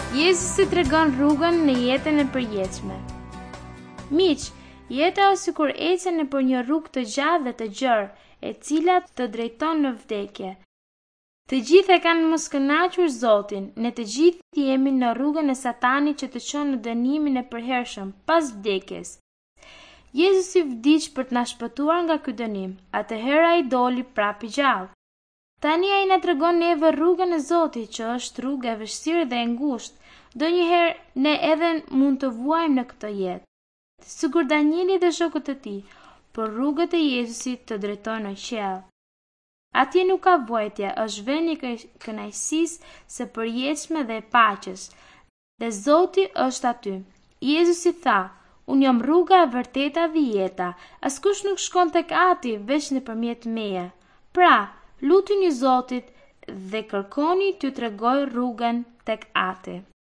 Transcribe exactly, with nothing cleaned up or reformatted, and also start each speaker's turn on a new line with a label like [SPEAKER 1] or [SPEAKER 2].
[SPEAKER 1] Jezusi tregon rrugën në jetën e përjetshme. Miq, jeta është sikur ecja nëpër një rrugë të gjatë dhe të gjerë, e cila të drejton në vdekje. Të gjithë e kanë moskënaqur Zotin, ne të gjithë jemi në rrugën e Satanit që të çon në dënimin e përhershëm pas vdekjes. Jezusi vdiq për të na shpëtuar nga ky dënim, atëherë ai doli prapë i gjallë. Tani ai na tregon neve rrugën e Zotit, që është rrugë e vështirë dhe e ngushtë. Donjëherë ne edhe mund të vuajmë në këtë jetë. Sikur Danieli dhe shokët e tij, por rrugët e Jezusit të drejtojnë në qiell. Atje nuk ka vuajtje, është vend i kënaqësisë së përjetshme dhe e paqes. Dhe Zoti është aty. Jezusi tha: "Unë jam rruga, e vërteta dhe jeta. Askush nuk shkon tek Ati veç nëpërmjet meje." Pra, lutuni Zotit dhe kërkoni t'ju tregojë rrugën tek Ati.